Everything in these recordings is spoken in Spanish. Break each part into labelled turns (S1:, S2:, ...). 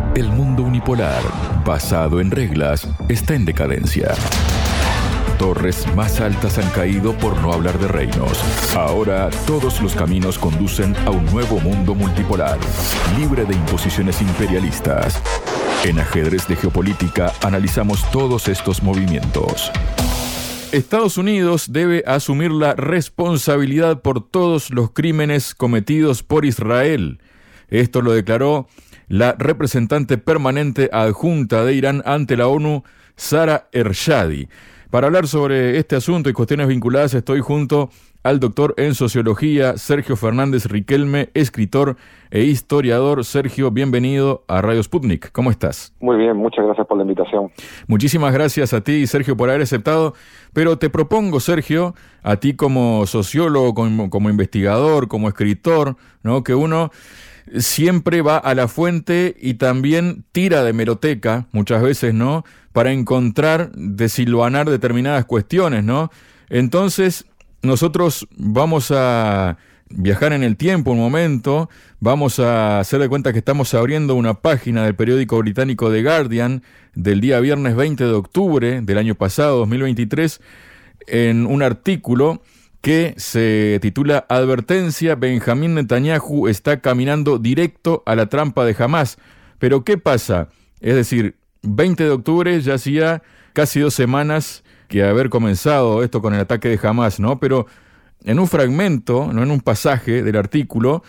S1: El mundo unipolar, basado en reglas, está en decadencia. Torres más altas han caído por no hablar de reinos. Ahora todos los caminos conducen a un nuevo mundo multipolar, libre de imposiciones imperialistas. En Ajedrez de Geopolítica analizamos todos estos movimientos. Estados Unidos debe asumir la responsabilidad por todos los crímenes cometidos por Israel. Esto lo declaró la representante permanente adjunta de Irán ante la ONU, Sara Ershadi. Para hablar sobre este asunto y cuestiones vinculadas, estoy junto al doctor en Sociología, Sergio Fernández Riquelme, escritor e historiador. Sergio, bienvenido a Radio Sputnik. ¿Cómo estás?
S2: Muy bien, muchas gracias por la invitación.
S1: Muchísimas gracias a ti, Sergio, por haber aceptado. Pero te propongo, Sergio, a ti como sociólogo, como investigador, como escritor, ¿no?, que uno siempre va a la fuente y también tira de hemeroteca, muchas veces, ¿no?, para encontrar, desilvanar determinadas cuestiones, ¿no? Entonces, nosotros vamos a viajar en el tiempo un momento, vamos a hacer de cuenta que estamos abriendo una página del periódico británico The Guardian del día viernes 20 de octubre del año pasado, 2023, en un artículo que se titula Advertencia, Benjamín Netanyahu está caminando directo a la trampa de Hamás. Pero ¿qué pasa? Es decir, 20 de octubre ya hacía casi 2 semanas que haber comenzado esto con el ataque de Hamás, ¿no? Pero en un fragmento, no en un pasaje del artículo,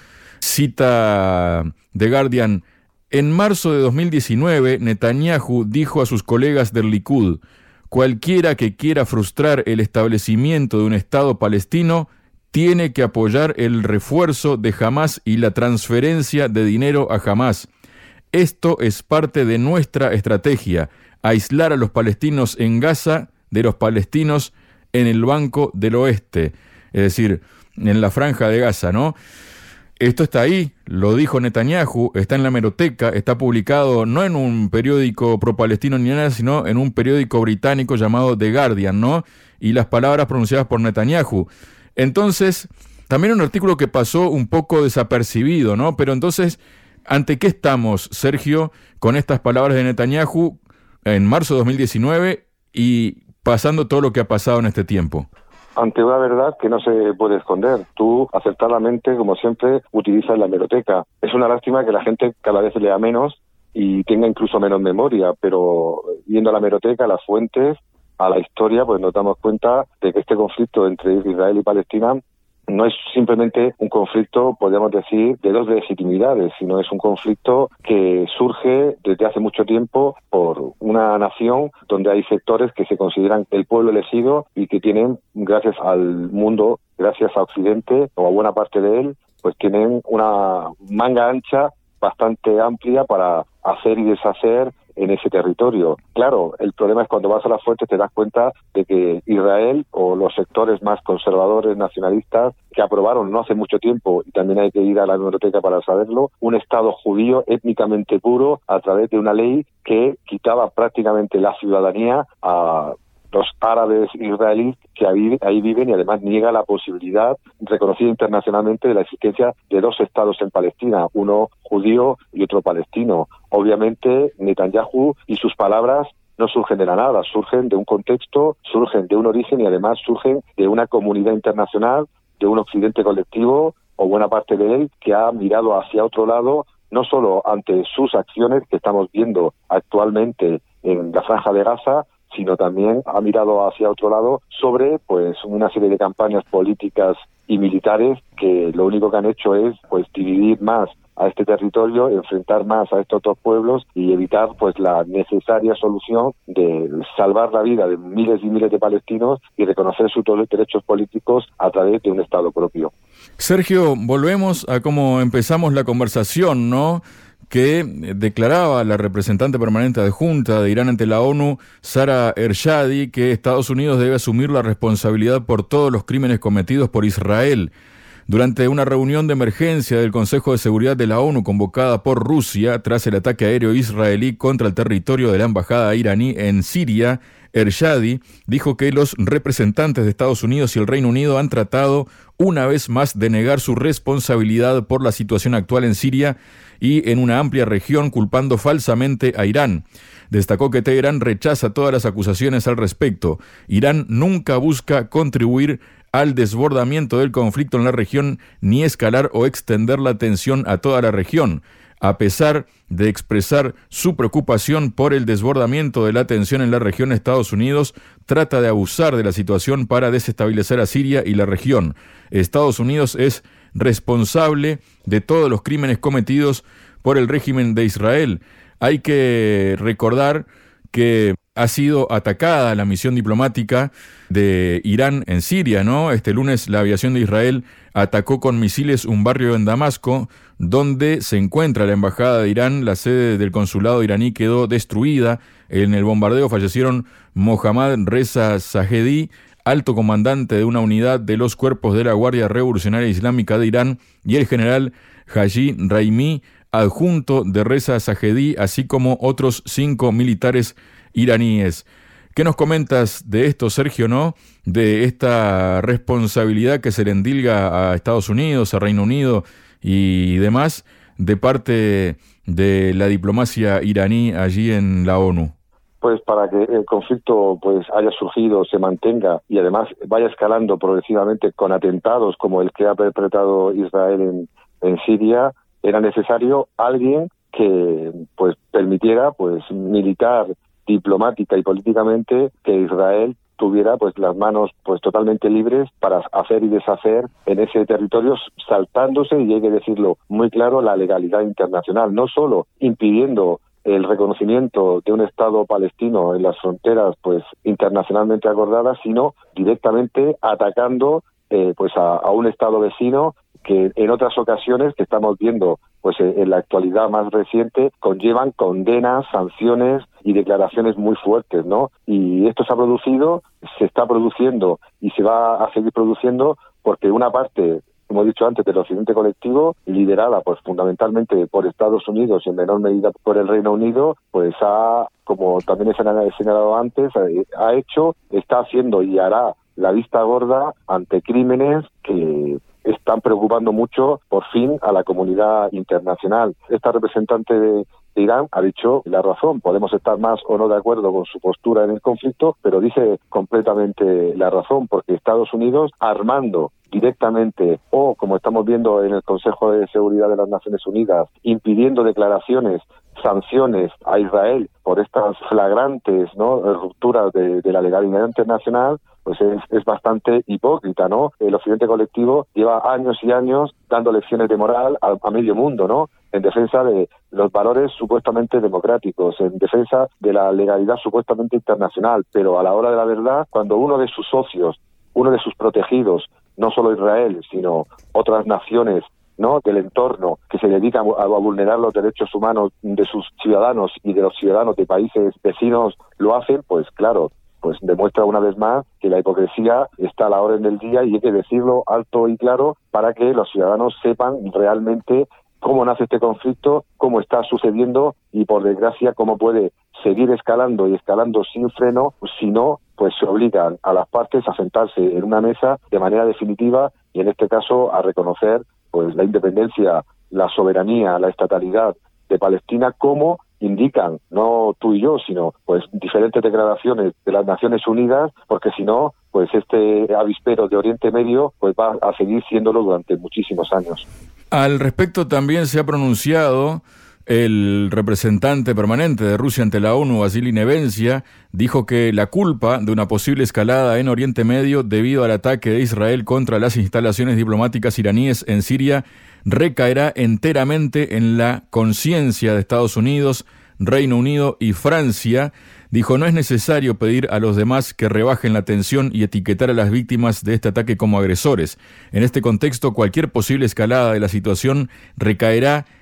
S1: cita The Guardian: en marzo de 2019, Netanyahu dijo a sus colegas del Likud: cualquiera que quiera frustrar el establecimiento de un Estado palestino tiene que apoyar el refuerzo de Hamás y la transferencia de dinero a Hamás. Esto es parte de nuestra estrategia, aislar a los palestinos en Gaza de los palestinos en el Banco del Oeste, es decir, en la Franja de Gaza, ¿no? Esto está ahí, lo dijo Netanyahu, está en la hemeroteca, está publicado no en un periódico pro-palestino ni nada, sino en un periódico británico llamado The Guardian, ¿no? Y las palabras pronunciadas por Netanyahu. Entonces, también un artículo que pasó un poco desapercibido, ¿no? Pero entonces, ¿ante qué estamos, Sergio, con estas palabras de Netanyahu en marzo de 2019 y pasando todo lo que ha pasado en este tiempo?
S2: Ante una verdad que no se puede esconder. Tú, acertadamente, como siempre, utilizas la hemeroteca. Es una lástima que la gente cada vez lea menos y tenga incluso menos memoria, pero viendo la hemeroteca, las fuentes, a la historia, pues nos damos cuenta de que este conflicto entre Israel y Palestina no es simplemente un conflicto, podríamos decir, de dos legitimidades, sino es un conflicto que surge desde hace mucho tiempo por una nación donde hay sectores que se consideran el pueblo elegido y que tienen, gracias al mundo, gracias a Occidente o a buena parte de él, pues tienen una manga ancha bastante amplia para hacer y deshacer en ese territorio. Claro, el problema es cuando vas a las fuentes te das cuenta de que Israel o los sectores más conservadores, nacionalistas, que aprobaron no hace mucho tiempo, y también hay que ir a la biblioteca para saberlo, un Estado judío étnicamente puro a través de una ley que quitaba prácticamente la ciudadanía a los árabes israelíes que ahí viven, y además niega la posibilidad reconocida internacionalmente de la existencia de 2 estados en Palestina, uno judío y otro palestino. Obviamente Netanyahu y sus palabras no surgen de la nada, surgen de un contexto, surgen de un origen y además surgen de una comunidad internacional, de un occidente colectivo o buena parte de él que ha mirado hacia otro lado, no solo ante sus acciones que estamos viendo actualmente en la Franja de Gaza, sino también ha mirado hacia otro lado sobre pues una serie de campañas políticas y militares que lo único que han hecho es pues dividir más a este territorio, enfrentar más a estos otros pueblos y evitar pues la necesaria solución de salvar la vida de miles y miles de palestinos y reconocer sus derechos políticos a través de un Estado propio.
S1: Sergio, volvemos a cómo empezamos la conversación, ¿no?, que declaraba la representante permanente adjunta de Irán ante la ONU, Sara Ershadi, que Estados Unidos debe asumir la responsabilidad por todos los crímenes cometidos por Israel. Durante una reunión de emergencia del Consejo de Seguridad de la ONU convocada por Rusia tras el ataque aéreo israelí contra el territorio de la embajada iraní en Siria, Ershadi dijo que los representantes de Estados Unidos y el Reino Unido han tratado una vez más de negar su responsabilidad por la situación actual en Siria y en una amplia región, culpando falsamente a Irán. Destacó que Teherán rechaza todas las acusaciones al respecto. Irán nunca busca contribuir al desbordamiento del conflicto en la región ni escalar o extender la tensión a toda la región. A pesar de expresar su preocupación por el desbordamiento de la tensión en la región, Estados Unidos trata de abusar de la situación para desestabilizar a Siria y la región. Estados Unidos es responsable de todos los crímenes cometidos por el régimen de Israel. Hay que recordar que ha sido atacada la misión diplomática de Irán en Siria, ¿no? Este lunes la aviación de Israel atacó con misiles un barrio en Damasco, donde se encuentra la embajada de Irán. La sede del consulado iraní quedó destruida. En el bombardeo fallecieron Mohammad Reza Zahedi, alto comandante de una unidad de los cuerpos de la Guardia Revolucionaria Islámica de Irán, y el general Haji Raimi, adjunto de Reza Zahedi, así como otros 5 militares iraníes. ¿Qué nos comentas de esto, Sergio, no? De esta responsabilidad que se le endilga a Estados Unidos, a Reino Unido y demás, de parte de la diplomacia iraní allí en la ONU.
S2: Pues para que el conflicto pues haya surgido, se mantenga y además vaya escalando progresivamente con atentados como el que ha perpetrado Israel en Siria, era necesario alguien que pues permitiera pues militar, diplomática y políticamente que Israel tuviera pues las manos pues totalmente libres para hacer y deshacer en ese territorio, saltándose, y hay que decirlo muy claro, la legalidad internacional, no solo impidiendo el reconocimiento de un Estado palestino en las fronteras pues internacionalmente acordadas, sino directamente atacando pues a un Estado vecino que en otras ocasiones que estamos viendo pues en la actualidad más reciente conllevan condenas, sanciones y declaraciones muy fuertes, ¿no? Y esto se está produciendo y se va a seguir produciendo porque una parte, como he dicho antes, del occidente colectivo, liderada pues fundamentalmente por Estados Unidos y en menor medida por el Reino Unido, pues como también he señalado antes, está haciendo y hará la vista gorda ante crímenes que están preocupando mucho, por fin, a la comunidad internacional. Esta representante de Irán ha dicho la razón. Podemos estar más o no de acuerdo con su postura en el conflicto, pero dice completamente la razón, porque Estados Unidos, armando directamente o, como estamos viendo en el Consejo de Seguridad de las Naciones Unidas, impidiendo declaraciones, sanciones a Israel por estas flagrantes, ¿no?, rupturas de la legalidad internacional, pues es bastante hipócrita, ¿no? El occidente colectivo lleva años y años dando lecciones de moral a medio mundo, ¿no?, en defensa de los valores supuestamente democráticos, en defensa de la legalidad supuestamente internacional, pero a la hora de la verdad, cuando uno de sus socios, uno de sus protegidos, no solo Israel, sino otras naciones, ¿no?, del entorno, que se dedican a vulnerar los derechos humanos de sus ciudadanos y de los ciudadanos de países vecinos, lo hacen, pues claro, pues demuestra una vez más que la hipocresía está a la orden del día, y hay que decirlo alto y claro para que los ciudadanos sepan realmente cómo nace este conflicto, cómo está sucediendo y, por desgracia, cómo puede seguir escalando y escalando sin freno, si no, pues se obligan a las partes a sentarse en una mesa de manera definitiva y, en este caso, a reconocer pues la independencia, la soberanía, la estatalidad de Palestina, como indican, no tú y yo, sino pues diferentes declaraciones de las Naciones Unidas, porque si no, pues este avispero de Oriente Medio pues va a seguir siéndolo durante muchísimos años.
S1: Al respecto también se ha pronunciado el representante permanente de Rusia ante la ONU, Vasily Nevencia. Dijo que la culpa de una posible escalada en Oriente Medio debido al ataque de Israel contra las instalaciones diplomáticas iraníes en Siria recaerá enteramente en la conciencia de Estados Unidos, Reino Unido y Francia. Dijo: no es necesario pedir a los demás que rebajen la tensión y etiquetar a las víctimas de este ataque como agresores. En este contexto, cualquier posible escalada de la situación recaerá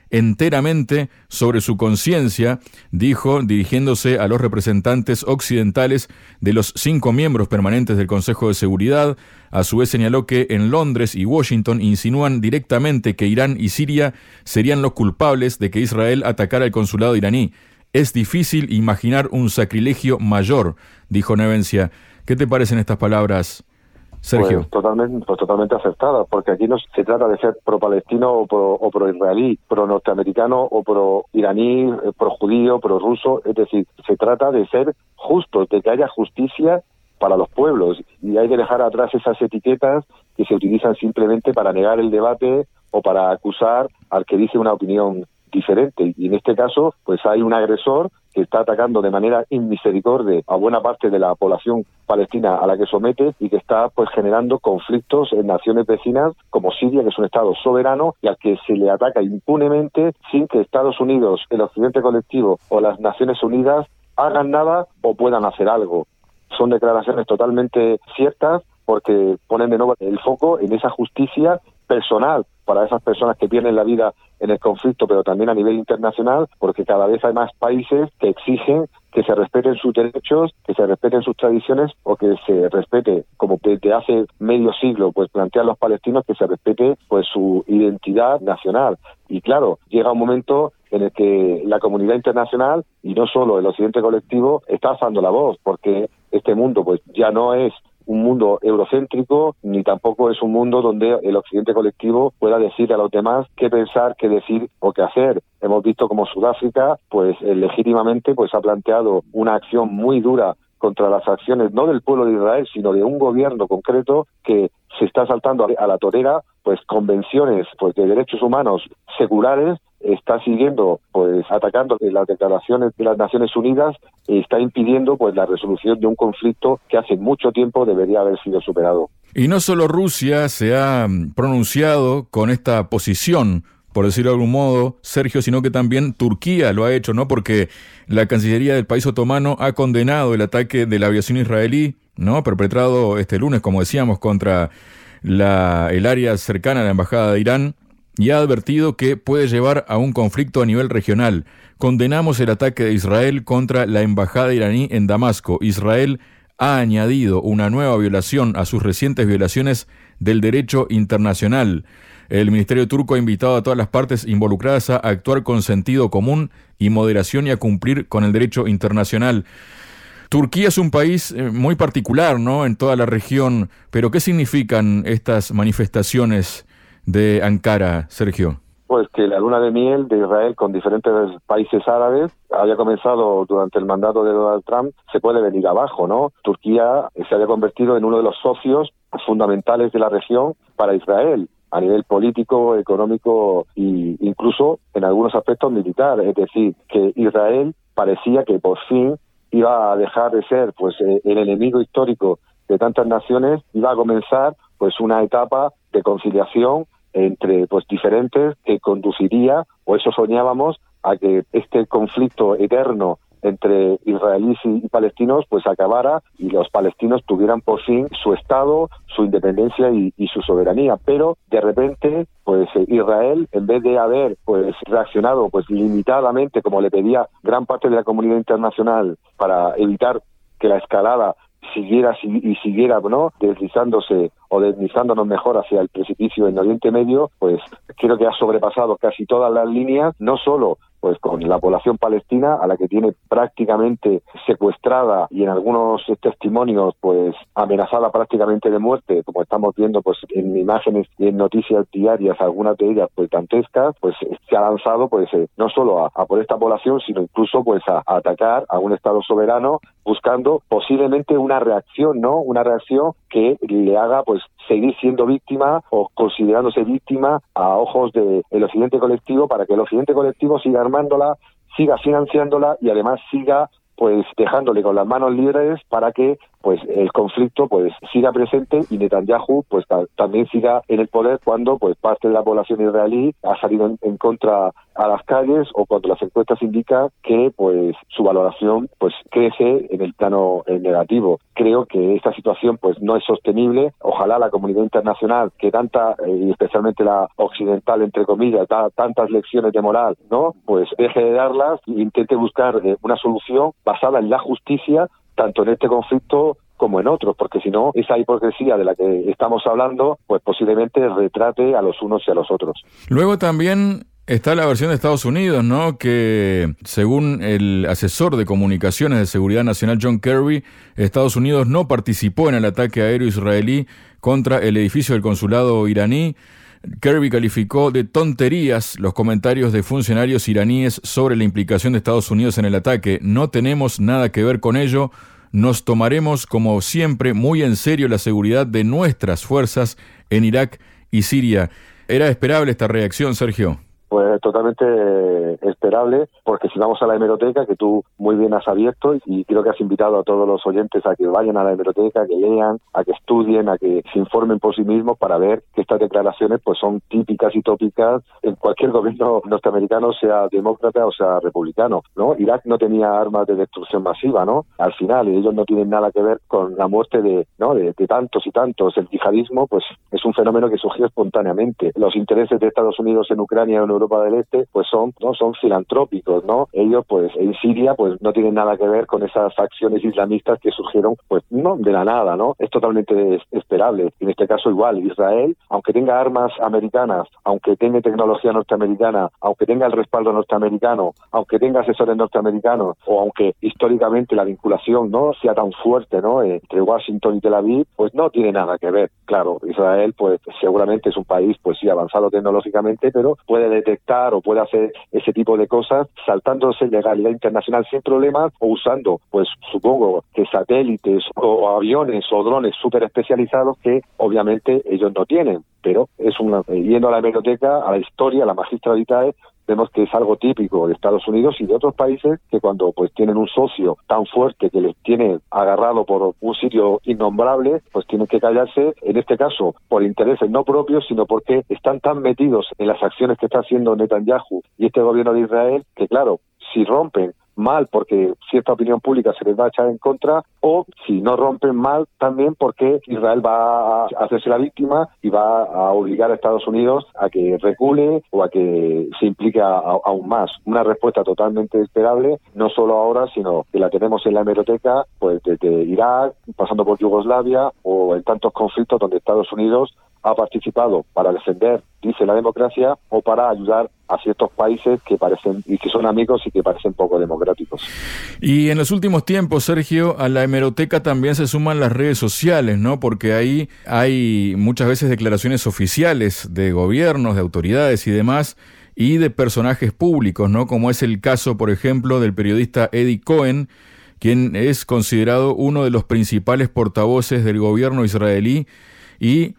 S1: enteramente sobre su conciencia, dijo, dirigiéndose a los representantes occidentales de los 5 miembros permanentes del Consejo de Seguridad. A su vez señaló que en Londres y Washington insinúan directamente que Irán y Siria serían los culpables de que Israel atacara el consulado iraní. Es difícil imaginar un sacrilegio mayor, dijo Nevencia. ¿Qué te parecen estas palabras, Sergio?
S2: Pues totalmente acertada, porque aquí no se trata de ser pro-palestino o pro-israelí, pro-norteamericano o pro-iraní, pro-judío, pro-ruso. Es decir, se trata de ser justos, de que haya justicia para los pueblos, y hay que dejar atrás esas etiquetas que se utilizan simplemente para negar el debate o para acusar al que dice una opinión diferente. Y en este caso, pues hay un agresor que está atacando de manera inmisericordia a buena parte de la población palestina a la que somete, y que está pues generando conflictos en naciones vecinas como Siria, que es un estado soberano y al que se le ataca impunemente sin que Estados Unidos, el Occidente colectivo o las Naciones Unidas hagan nada o puedan hacer algo. Son declaraciones totalmente ciertas, porque ponen de nuevo el foco en esa justicia personal para esas personas que pierden la vida en el conflicto, pero también a nivel internacional, porque cada vez hay más países que exigen que se respeten sus derechos, que se respeten sus tradiciones, o que se respete, como desde hace medio siglo pues plantean los palestinos, que se respete pues su identidad nacional. Y claro, llega un momento en el que la comunidad internacional, y no solo el Occidente colectivo, está alzando la voz, porque este mundo pues ya no es un mundo eurocéntrico, ni tampoco es un mundo donde el Occidente colectivo pueda decir a los demás qué pensar, qué decir o qué hacer. Hemos visto como Sudáfrica, pues legítimamente, pues ha planteado una acción muy dura contra las acciones no del pueblo de Israel, sino de un gobierno concreto que se está saltando a la torera pues convenciones pues de derechos humanos seculares, está siguiendo pues atacando las declaraciones de las Naciones Unidas y está impidiendo pues la resolución de un conflicto que hace mucho tiempo debería haber sido superado.
S1: Y no solo Rusia se ha pronunciado con esta posición, por decirlo de algún modo, Sergio, sino que también Turquía lo ha hecho, ¿no? Porque la Cancillería del país otomano ha condenado el ataque de la aviación israelí, ¿no?, perpetrado este lunes, como decíamos, contra el área cercana a la embajada de Irán, y ha advertido que puede llevar a un conflicto a nivel regional. Condenamos el ataque de Israel contra la embajada iraní en Damasco. Israel ha añadido una nueva violación a sus recientes violaciones del derecho internacional. El Ministerio turco ha invitado a todas las partes involucradas a actuar con sentido común y moderación y a cumplir con el derecho internacional. Turquía es un país muy particular, ¿no?, en toda la región, pero ¿qué significan estas manifestaciones de Ankara, Sergio?
S2: Pues que la luna de miel de Israel con diferentes países árabes había comenzado durante el mandato de Donald Trump, se puede venir abajo, ¿no? Turquía se había convertido en uno de los socios fundamentales de la región para Israel, a nivel político, económico e incluso en algunos aspectos militar. Es decir, que Israel parecía que por fin iba a dejar de ser pues el enemigo histórico de tantas naciones, iba a comenzar pues una etapa de conciliación entre pues diferentes que conduciría, o eso soñábamos, a que este conflicto eterno entre israelíes y palestinos pues acabara y los palestinos tuvieran por fin su Estado, su independencia y su soberanía. Pero de repente pues Israel, en vez de haber pues reaccionado pues limitadamente como le pedía gran parte de la comunidad internacional para evitar que la escalada siguiera, ¿no?, deslizándonos mejor hacia el precipicio en Oriente Medio, pues creo que ha sobrepasado casi todas las líneas, no solo pues con la población palestina, a la que tiene prácticamente secuestrada y en algunos testimonios pues amenazada prácticamente de muerte, como estamos viendo pues en imágenes y en noticias diarias, algunas de ellas pues dantescas, pues se ha lanzado pues no solo a por esta población, sino incluso pues a atacar a un Estado soberano, buscando posiblemente una reacción, ¿no?, una reacción que le haga pues seguir siendo víctima o considerándose víctima a ojos del Occidente colectivo, para que el Occidente colectivo siga armándola, siga financiándola y además siga pues dejándole con las manos libres para que pues el conflicto pues siga presente y Netanyahu pues también siga en el poder cuando pues parte de la población israelí ha salido en contra a las calles, o cuando las encuestas indican que pues su valoración pues crece en el plano negativo. Creo que esta situación pues no es sostenible. Ojalá la comunidad internacional, que tanta, y especialmente la occidental entre comillas, da tantas lecciones de moral, ¿no? Pues deje de darlas e intente buscar una solución basada en la justicia, tanto en este conflicto como en otros, porque si no, esa hipocresía de la que estamos hablando, pues posiblemente retrate a los unos y a los otros.
S1: Luego también está la versión de Estados Unidos, ¿no? Que según el asesor de comunicaciones de seguridad nacional John Kirby, Estados Unidos no participó en el ataque aéreo israelí contra el edificio del consulado iraní. Kirby calificó de tonterías los comentarios de funcionarios iraníes sobre la implicación de Estados Unidos en el ataque. No tenemos nada que ver con ello. Nos tomaremos, como siempre, muy en serio la seguridad de nuestras fuerzas en Irak y Siria. ¿Era esperable esta reacción, Sergio?
S2: Pues totalmente esperable, porque si vamos a la hemeroteca, que tú muy bien has abierto, y creo que has invitado a todos los oyentes a que vayan a la hemeroteca, que lean, a que estudien, a que se informen por sí mismos para ver que estas declaraciones pues son típicas y tópicas en cualquier gobierno norteamericano, sea demócrata o sea republicano, ¿no? Irak no tenía armas de destrucción masiva, ¿no? Al final, ellos no tienen nada que ver con la muerte de tantos y tantos. El yihadismo pues es un fenómeno que surgió espontáneamente. Los intereses de Estados Unidos en Ucrania o en Europa del Este pues son filantrópicos, ¿no? Ellos pues en Siria pues no tienen nada que ver con esas facciones islamistas que surgieron pues no de la nada, ¿no? Es totalmente esperable. En este caso igual, Israel, aunque tenga armas americanas, aunque tenga tecnología norteamericana, aunque tenga el respaldo norteamericano, aunque tenga asesores norteamericanos, o aunque históricamente la vinculación no sea tan fuerte, ¿no? Entre Washington y Tel Aviv, pues no tiene nada que ver. Claro, Israel pues seguramente es un país pues sí avanzado tecnológicamente, pero puede detectar o puede hacer ese tipo de cosas saltándose legalidad internacional sin problemas, o usando pues supongo que satélites o aviones o drones súper especializados que obviamente ellos no tienen. Pero yendo a la hemeroteca, a la historia, a la Magistra Vitae, vemos que es algo típico de Estados Unidos y de otros países que cuando pues tienen un socio tan fuerte que les tiene agarrado por un sitio innombrable, pues tienen que callarse, en este caso por intereses no propios, sino porque están tan metidos en las acciones que está haciendo Netanyahu y este gobierno de Israel, que claro, si rompen mal porque cierta opinión pública se les va a echar en contra, o si no rompen mal también porque Israel va a hacerse la víctima y va a obligar a Estados Unidos a que recule o a que se implique aún más. Una respuesta totalmente esperable, no solo ahora, sino que la tenemos en la hemeroteca pues desde Irak, pasando por Yugoslavia, o en tantos conflictos donde Estados Unidos ha participado para defender, dice, la democracia, o para ayudar a ciertos países que parecen y que son amigos y que parecen poco democráticos.
S1: Y en los últimos tiempos, Sergio, a la hemeroteca también se suman las redes sociales, ¿no? Porque ahí hay muchas veces declaraciones oficiales de gobiernos, de autoridades y demás, y de personajes públicos, ¿no? Como es el caso, por ejemplo, del periodista Eddie Cohen, quien es considerado uno de los principales portavoces del gobierno israelí, y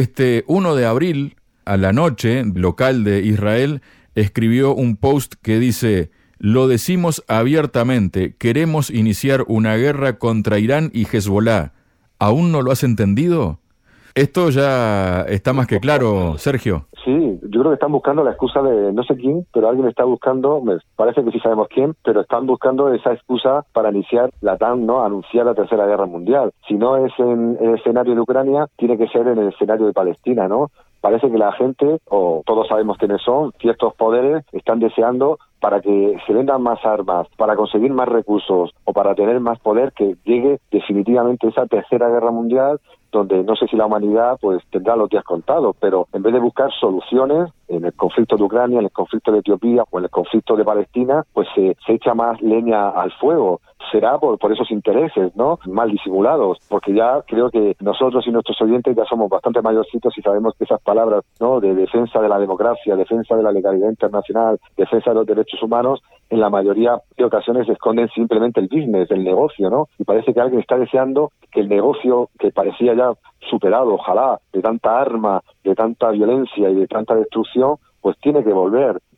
S1: 1 de abril, a la noche, local de Israel, escribió un post que dice: lo decimos abiertamente, queremos iniciar una guerra contra Irán y Hezbollah. ¿Aún no lo has entendido? Esto ya está más que claro, Sergio.
S2: Sí, yo creo que están buscando la excusa de no sé quién, pero alguien está buscando, parece que sí sabemos quién, pero están buscando esa excusa para iniciar la tan anunciada Tercera Guerra Mundial. Si no es en el escenario de Ucrania, tiene que ser en el escenario de Palestina, ¿no? Parece que la gente, o todos sabemos quiénes son, ciertos poderes están deseando para que se vendan más armas, para conseguir más recursos o para tener más poder, que llegue definitivamente esa Tercera Guerra Mundial, donde no sé si la humanidad pues tendrá los días contados, pero en vez de buscar soluciones en el conflicto de Ucrania, en el conflicto de Etiopía o en el conflicto de Palestina, pues se echa más leña al fuego. Será por esos intereses, ¿no? Mal disimulados, porque ya creo que nosotros y nuestros oyentes ya somos bastante mayorcitos y sabemos que esas palabras, ¿no?, de defensa de la democracia, defensa de la legalidad internacional, defensa de los derechos humanos, en la mayoría de ocasiones esconden simplemente el business, el negocio, ¿no? Y parece que alguien está deseando que el negocio, que parecía ya superado, ojalá, de tanta arma, de tanta violencia y de tanta destrucción, pues tiene que volver.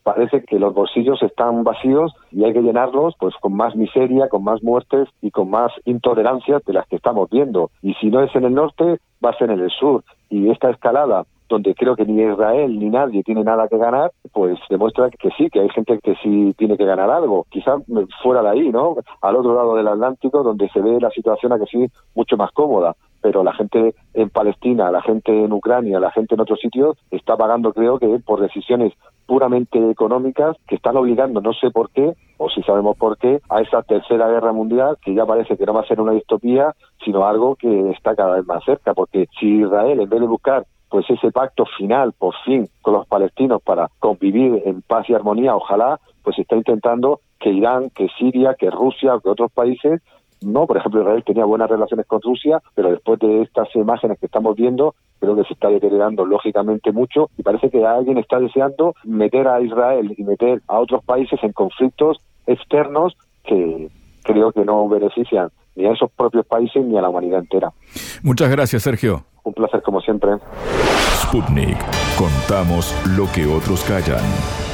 S2: parece que los bolsillos están vacíos y hay que llenarlos pues con más miseria, con más muertes y con más intolerancia de las que estamos viendo. Y si no es en el norte, va a ser en el sur. Y esta escalada, donde creo que ni Israel ni nadie tiene nada que ganar, pues demuestra que sí, que hay gente que sí tiene que ganar algo. Quizás fuera de ahí, ¿no? Al otro lado del Atlántico, donde se ve la situación a que sí mucho más cómoda. Pero la gente en Palestina, la gente en Ucrania, la gente en otros sitios está pagando, creo que por decisiones puramente económicas que están obligando, no sé por qué, o si sabemos por qué, a esa tercera guerra mundial que ya parece que no va a ser una distopía, sino algo que está cada vez más cerca. Porque si Israel, en vez de buscar pues ese pacto final, por fin, con los palestinos para convivir en paz y armonía, ojalá, pues está intentando que Irán, que Siria, que Rusia, que otros países, no, por ejemplo, Israel tenía buenas relaciones con Rusia, pero después de estas imágenes que estamos viendo, creo que se está deteriorando lógicamente mucho y parece que alguien está deseando meter a Israel y meter a otros países en conflictos externos que creo que no benefician ni a esos propios países ni a la humanidad entera.
S1: Muchas gracias, Sergio.
S2: Un placer como siempre.
S1: Sputnik. Contamos lo que otros callan.